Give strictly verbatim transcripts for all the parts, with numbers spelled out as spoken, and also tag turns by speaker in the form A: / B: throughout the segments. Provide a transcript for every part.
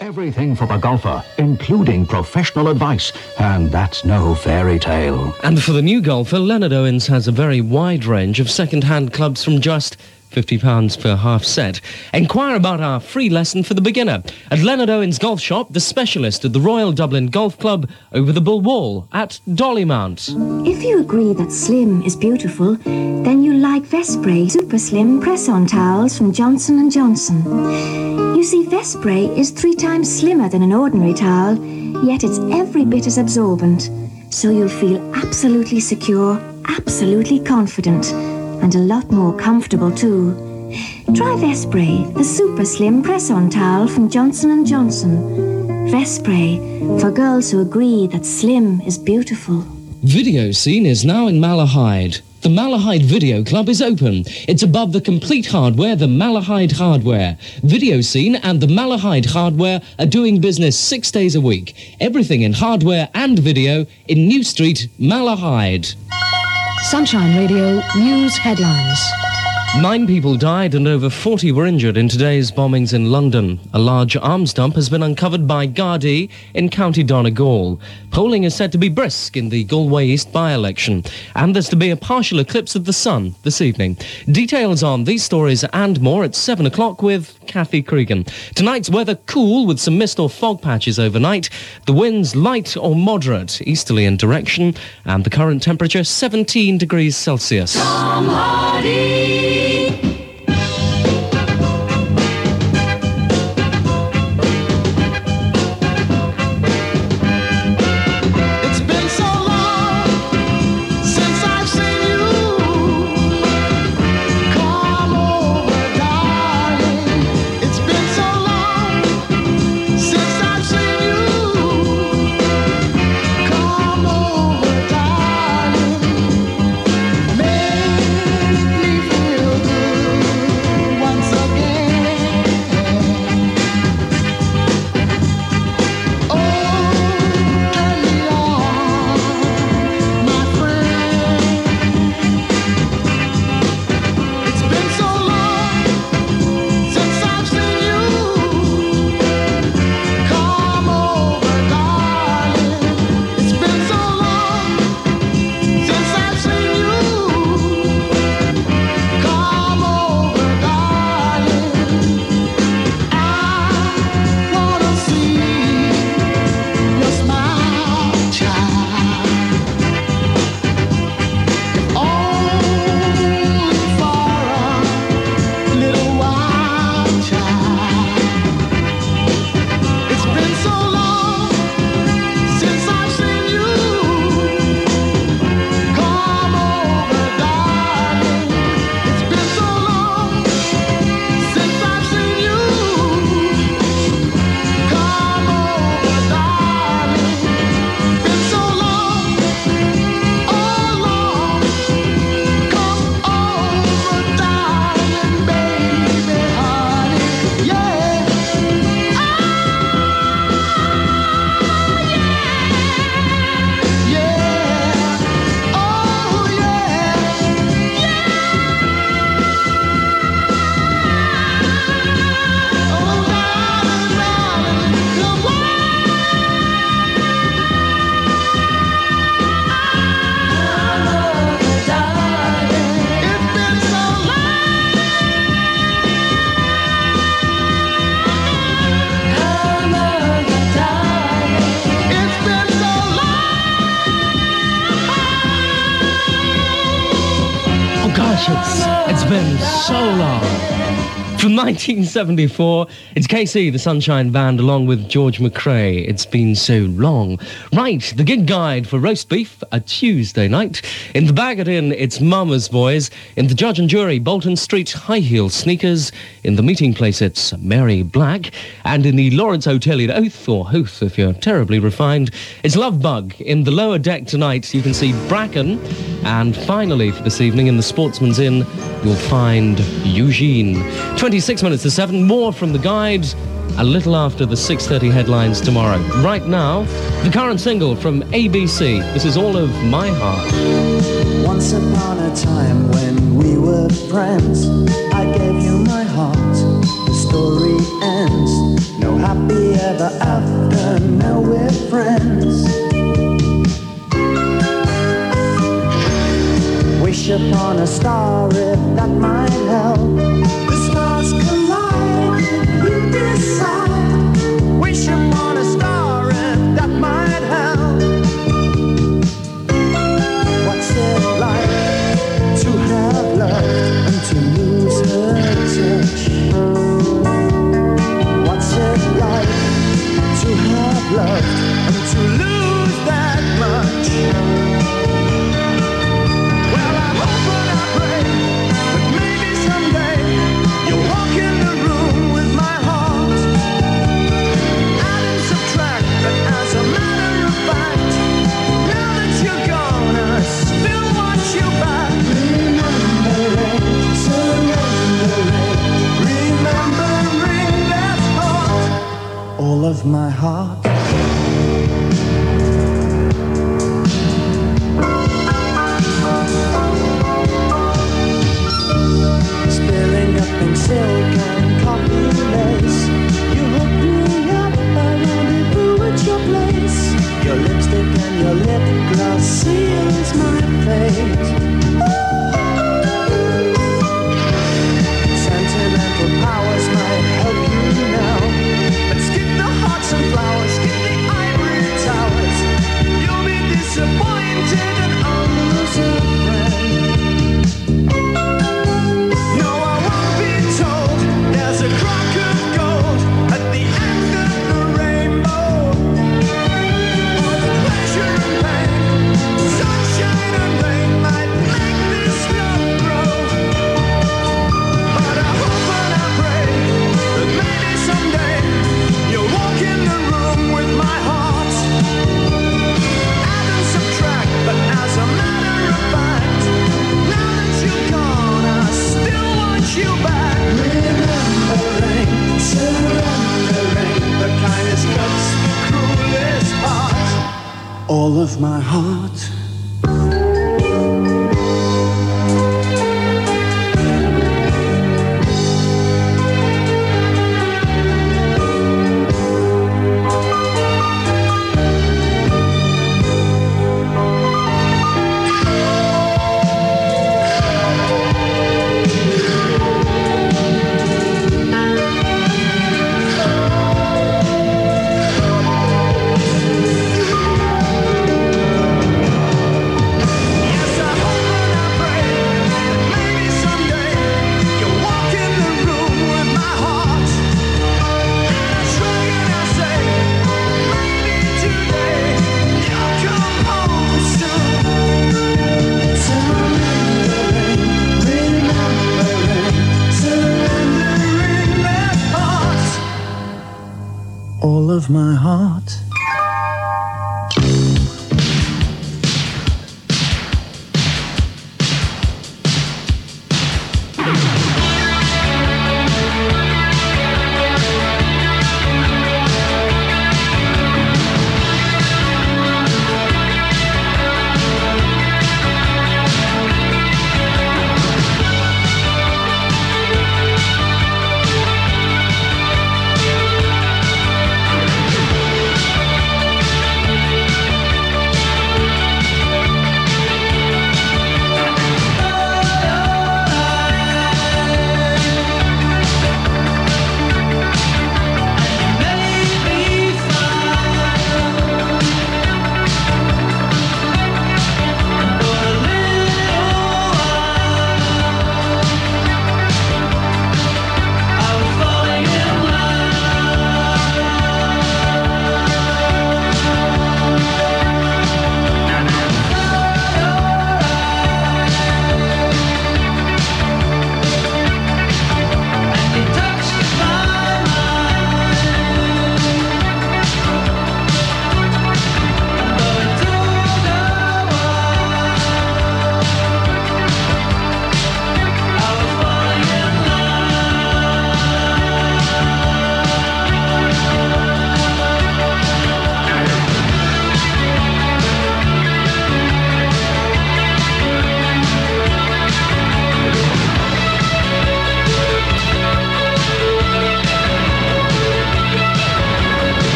A: Everything for the golfer, including professional advice, and that's no fairy tale.
B: And for the new golfer, Leonard Owens has a very wide range of second-hand clubs from just fifty pounds per half set. Enquire about our free lesson for the beginner at Leonard Owens Golf Shop, the specialist at the Royal Dublin Golf Club over the Bull Wall at Dollymount.
C: If you agree that slim is beautiful, then you like Vespray Super Slim Press-On Towels from Johnson and Johnson. You see, Vespray is three times slimmer than an ordinary towel, yet it's every bit as absorbent. So you'll feel absolutely secure, absolutely confident, and a lot more comfortable too. Try Vespray, the super slim press-on towel from Johnson and Johnson. Vespray, for girls who agree that slim is beautiful.
B: Video Scene is now in Malahide. The Malahide Video Club is open. It's above the complete hardware, the Malahide Hardware. Video Scene and the Malahide Hardware are doing business six days a week. Everything in hardware and video in New Street, Malahide.
D: Sunshine Radio News Headlines.
B: Nine people died and over forty were injured in today's bombings in London. A large arms dump has been uncovered by Gardaí in County Donegal. Polling is said to be brisk in the Galway East by-election, and there's to be a partial eclipse of the sun this evening. Details on these stories and more at seven o'clock with Kathy Cregan. Tonight's weather cool with some mist or fog patches overnight. The winds light or moderate, easterly in direction, and the current temperature seventeen degrees Celsius.
E: Tom Hardy.
B: It's been so long. From nineteen seventy-four, it's K C, the Sunshine Band, along with George McRae. It's been so long. Right, the gig guide for roast beef, a Tuesday night. In the Bag It In, it's Mama's Boys. In the Judge and Jury, Bolton Street High Heel Sneakers. In the Meeting Place, it's Mary Black. And in the Lawrence Hotel in Oath, or Hoath if you're terribly refined, it's Love Bug. In the lower deck tonight, you can see Bracken. And finally, for this evening, in the Sportsman's Inn, you'll find Eugene. twenty-six minutes to seven, more from the guide, a little after the six thirty headlines tomorrow. Right now, the current single from A B C. This is All of My Heart.
F: Once upon a time when we were friends, I gave you my heart. The story ends. No happy together after, now we're friends. Wish upon a star if that might help. The stars collide, you decide. Wish upon a star if that might help. What's it like to have loved and to lose her touch? What's it like to have loved and to lose that much? Well, I hope and I pray that maybe someday you'll walk in the room with my heart. Add and subtract, but as a matter of fact, now that you're gone, I still want you back. Remembering, surrendering, remembering that heart, all of my heart. Spilling up in silk and copy lace, you hook me up, I rendezvous at your place. Your lipstick and your lip gloss seals my fate. Sentimental powers might help you now, but skip the hearts and flowers, skip the ivory towers. You'll be disappointed and I'll lose a friend. No, I won't be told there's a crock of gold at the end of the rainbow. All the pleasure and pain, sunshine and rain might make this love grow. But I hope and I pray that maybe someday you'll walk in the room with my heart. Add and subtract, but as a matter of fact, now that you're gone, I still want you back. Remembering, surrendering, the kindest cuts the cruelest part, all of my heart. Yes, I hope and I pray that maybe someday you'll walk in the room with my heart. And I shrug and I say, maybe today you'll come home soon. Surrendering, remembering, surrendering that heart, all of my heart.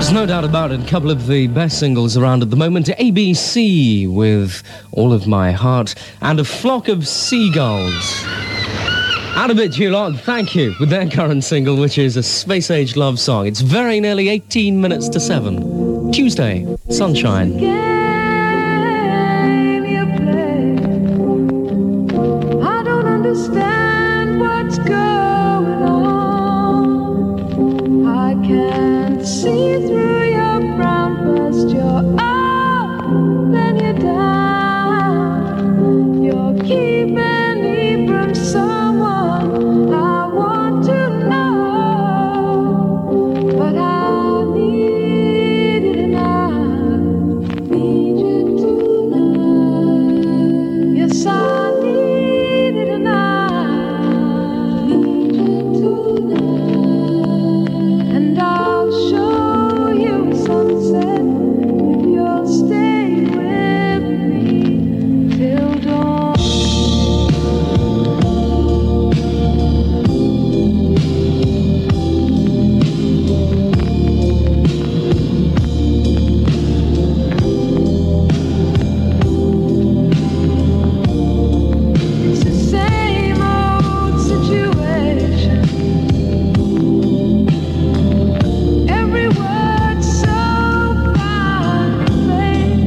B: There's no doubt about it, a couple of the best singles around at the moment. A B C with All of My Heart and A Flock of Seagulls. Out of it, you lot, thank you, with their current single, which is a space-age love song. It's very nearly eighteen minutes to seven. Tuesday, sunshine.
E: Game you play. I don't understand what's going on. I can't see through your frown, first you're up, then you're down. You're keeping me from someone I want to know, but I need it now. Need you tonight. Yes, I need it tonight. Need you tonight. And I'll show you a sunset if you'll stay with me till dawn. It's the same old situation. Every word so fine and plain.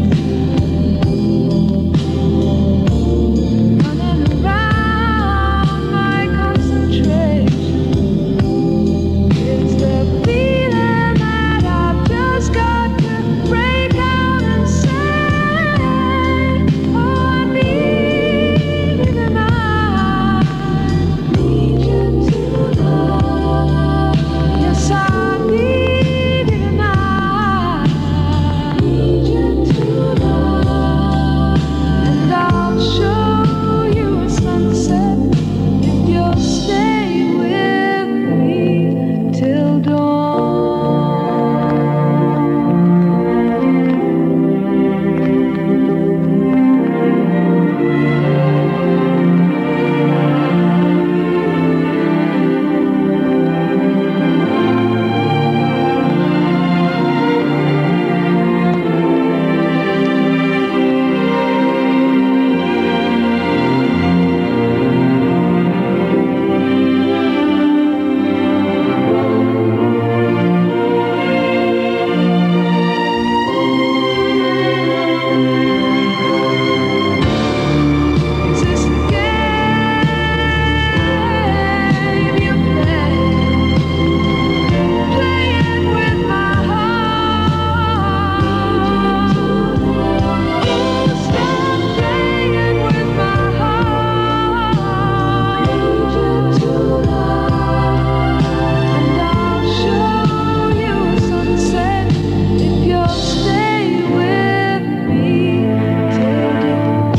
E: Running around my concentration. It's the feeling that I've just got to break out and say, oh, I need it tonight. Need you tonight. Yes, I need it tonight. Need you tonight. And I'll show you a sunset if you'll stay with me till dawn. It's this game you play, playing with my heart. Stop playing with my heart. And I'll show you a sunset if you'll stay with me till dawn.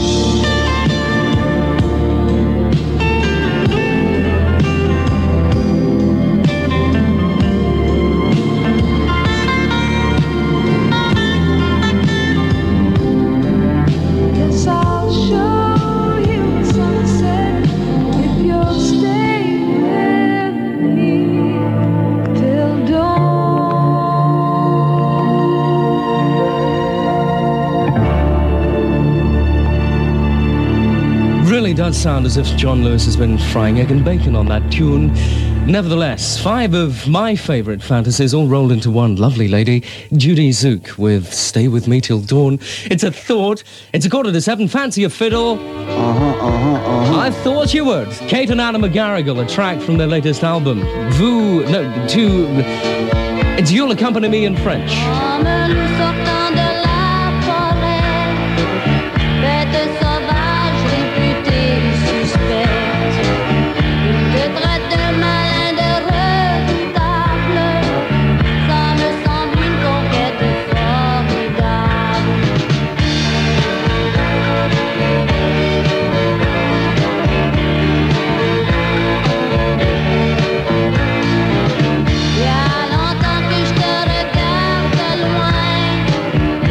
E: Yes, I'll show you a sunset if you'll stay with me till dawn.
B: Really does sound as if John Lewis has been frying egg and bacon on that tune. Nevertheless, five of my favourite fantasies all rolled into one lovely lady, Judy Zook with Stay With Me Till Dawn. It's a thought. It's a quarter to seven. Fancy a fiddle?
G: Uh-huh, uh-huh, uh-huh.
B: I thought you would. Kate and Anna McGarrigle, a track from their latest album. Vous, no, to, it's You'll Accompany Me in French.
H: Comme nous sortant de la forêt, bête sauvage réputée suspecte, il te traite de malin, de redoutable, ça me semble une conquête formidable. Il y a longtemps que je te regarde de loin,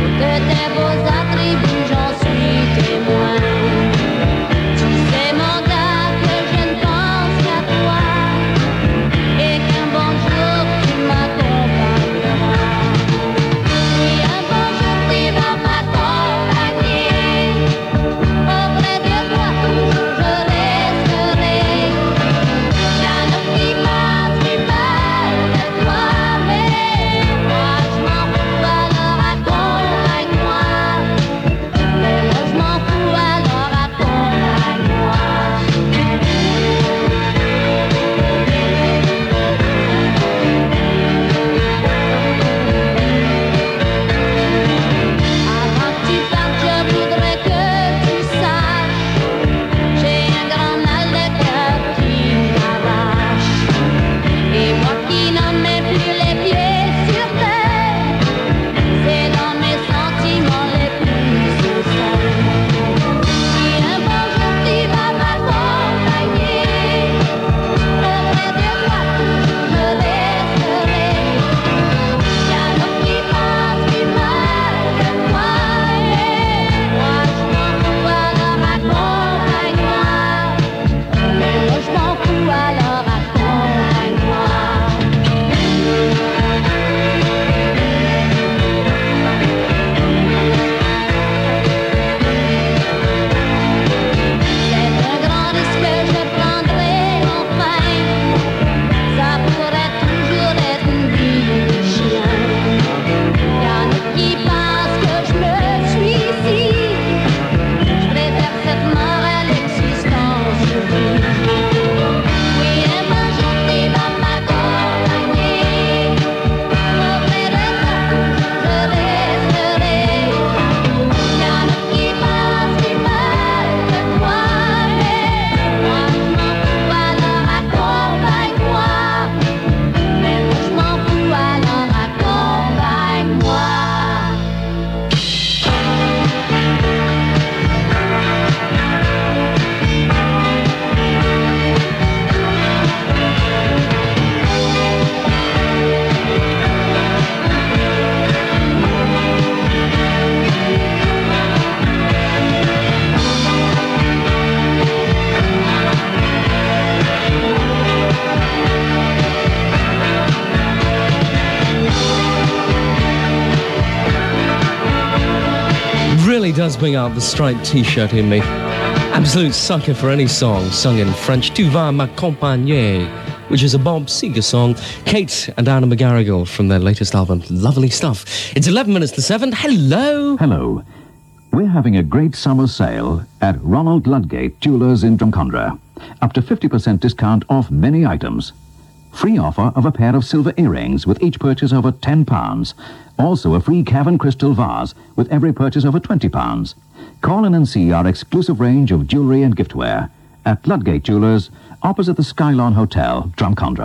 B: really does bring out the striped t-shirt in me. Absolute sucker for any song sung in French. Tu vas m'accompagner, which is a Bob Seger song. Kate and Anna McGarrigle from their latest album. Lovely stuff. It's eleven minutes to seven. Hello.
A: Hello. We're having a great summer sale at Ronald Ludgate Jewelers in Drumcondra. Up to fifty percent discount off many items. Free offer of a pair of silver earrings with each purchase over ten pounds. Also a free Cavern crystal vase with every purchase over twenty pounds. Call in and see our exclusive range of jewellery and giftware at Ludgate Jewelers, opposite the Skylon Hotel, Drumcondra.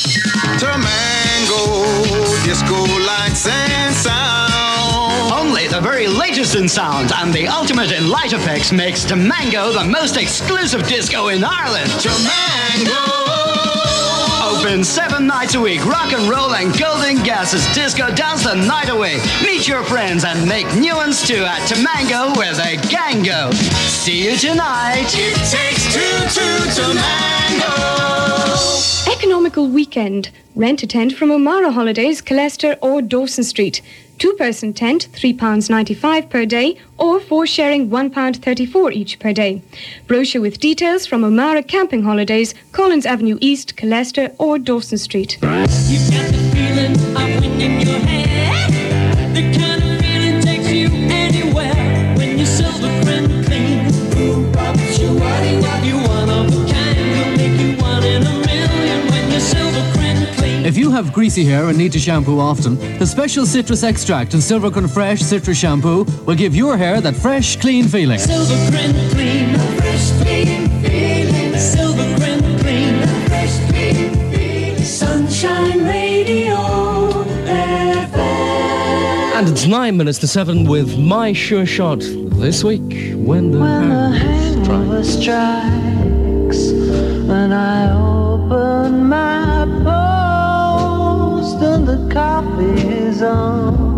F: Tamango, disco lights and sound.
I: Only the very latest in sound and the ultimate in light effects makes Tamango the most exclusive disco in Ireland.
F: Tamango.
I: Open seven nights a week, rock and roll and golden gases, disco dance the night away. Meet your friends and make new ones too at Tamango where the gang go. See you tonight.
F: It takes two to Tamango.
J: Economical weekend. Rent a tent from O'Mara Holidays, Colester or Dawson Street. Two-person tent, three pounds ninety-five per day, or four sharing, one pound thirty-four each per day. Brochure with details from O'Mara Camping Holidays, Collins Avenue East, Colester or Dawson Street.
E: You've got the feeling of wind in your hair. The kind of feeling takes you anywhere when you're silver and clean. You want you one of a kind, will make you one in a million when you're silver and clean.
K: If you have greasy hair and need to shampoo often, the special citrus extract in Silvercrest Fresh Citrus Shampoo will give your hair that fresh, clean feeling.
E: Silver and clean, fresh, clean feeling. Silver and clean, fresh, clean feeling. Sunshine Radio F M.
B: And it's nine minutes to seven with my sure shot this week. When the,
E: When the
B: hangover
E: hangover strikes, when I open my post and the coffee is on,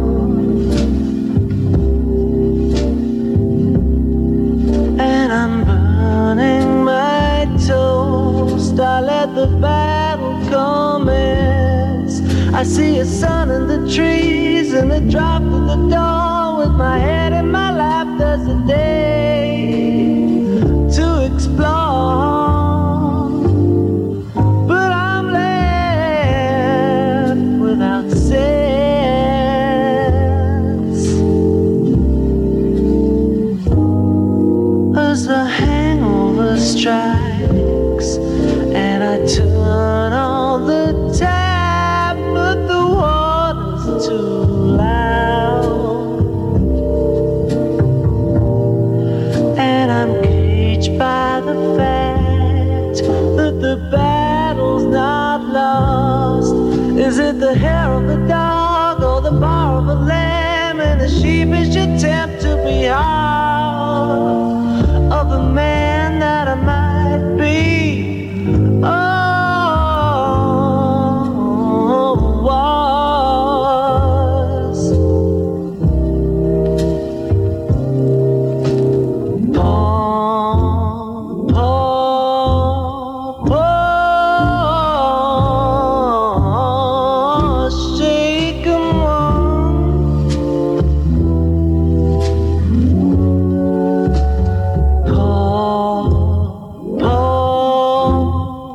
E: and I'm burning my toast, I let the battle commence. I see a sun in the trees and a drop in the door. With my head in my lap, there's a day to explore. But I'm left without sense. As the hangover strikes and I turn on the tap, but the water's too loud, and I'm caged by the fact that the battle's not lost. Is it the hair of the dog or the bar of a lamb in a sheepish attempt to be half of the man that I might be? Oh, was. Paw, paw, paw, shake 'em one. Paw, paw,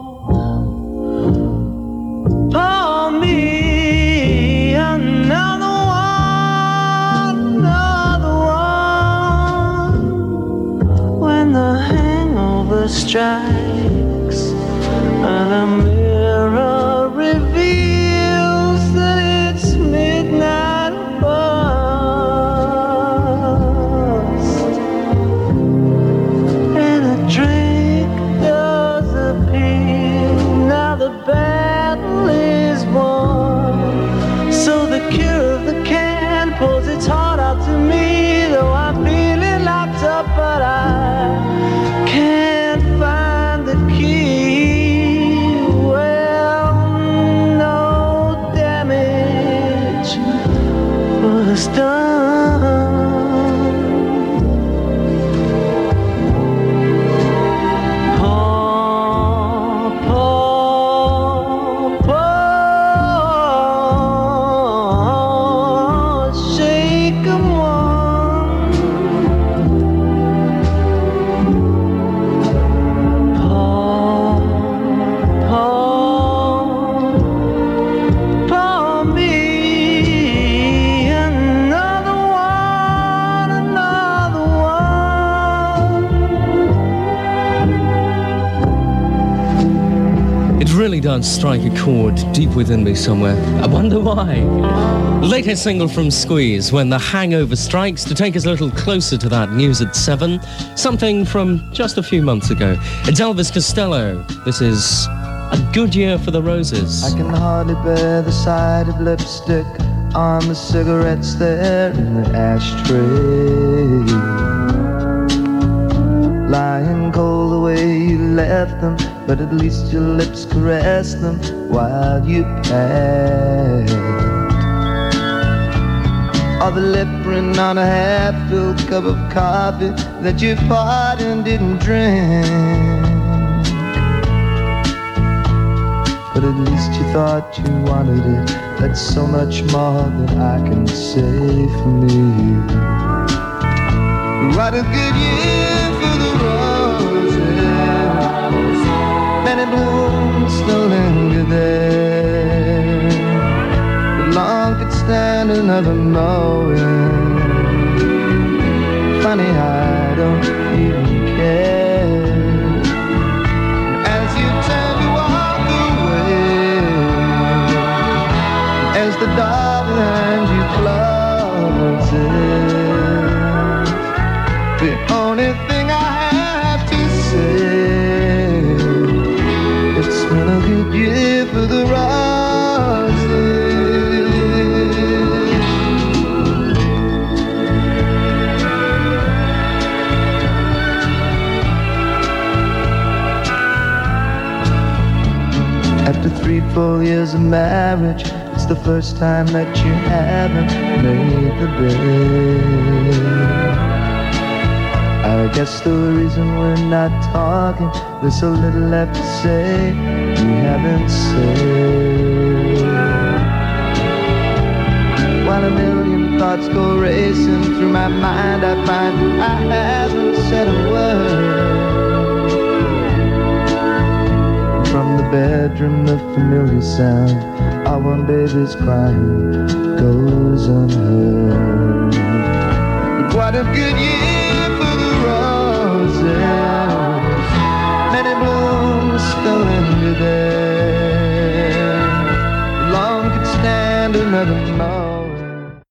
E: paw me another one, another one. When the hangover strikes and a mirror reveals that it's midnight bust, and a drink does appear. Now the battle is won, so the cure of the can pulls its heart out to me. Though I'm feeling locked up, but I can't find the key. Well, no damage was done. Paw, paw, paw, shake 'em one.
B: does strike a chord deep within me somewhere. I wonder why. Latest single from Squeeze, When the Hangover Strikes, to take us a little closer to that news at seven. Something from just a few months ago. It's Elvis Costello. This is A Good Year for the Roses.
E: I can hardly bear the sight of lipstick on the cigarettes there in the ashtray. Lying cold the way you left them, but at least your lips caressed them while you passed. Or the lip print on a half-filled cup of coffee that you poured and didn't drink. But at least you thought you wanted it. That's so much more than I can say for me. What a good year for the roses. Many blooms still linger there. But long could stand another mowing. Funny, I don't even care. As you turn to walk away, as the door behind you closes, the only thing I have to say, it's been a good year for the roses. After three full years of marriage, it's the first time that you haven't made the bed. I guess the reason we're not talking, there's so little left to say we haven't said. While a million thoughts go racing through my mind, I find I haven't said a word. From the bedroom, the familiar sound, our one baby's crying.